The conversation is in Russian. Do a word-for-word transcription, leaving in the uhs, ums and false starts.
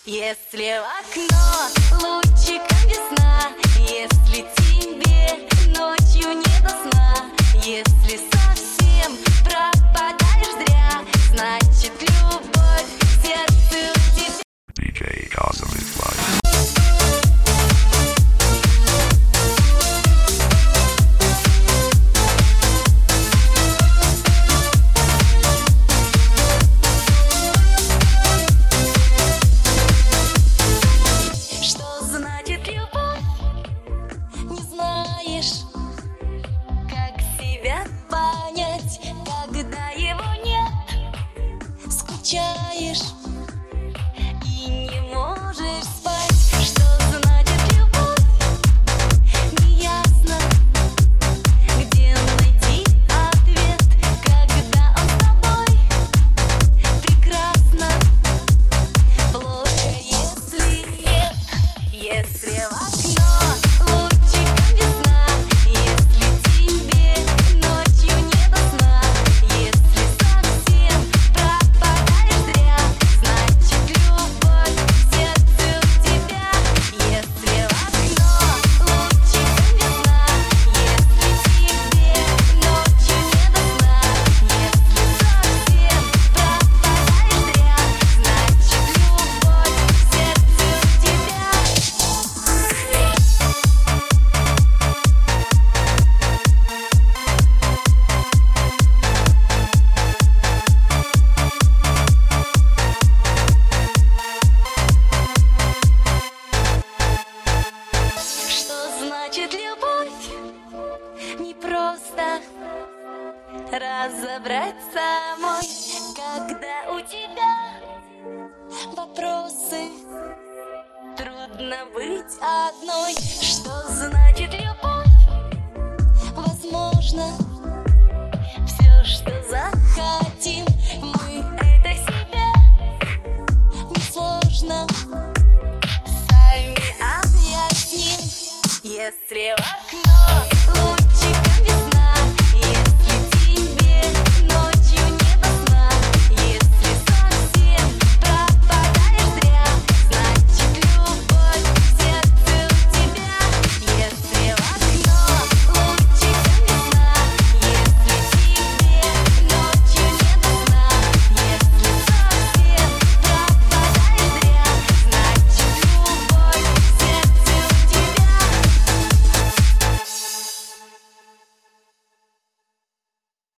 Если в окно лучиком весна, если тебе ночью не до сна, если совсем пропадаешь зря, значит любовь в сердце у тебя. ди джей Awesome is live. Как себя понять, когда его нет? Скучаешь и не можешь спать. Что значит любовь? Неясно, где найти ответ, когда он с тобой прекрасно. Плохо, если нет, если в окно просто разобрать самой, когда у тебя вопросы. Трудно быть одной. Что значит любовь? Возможно, все, что захотим, мы это себе несложно сами объясним. Если в окно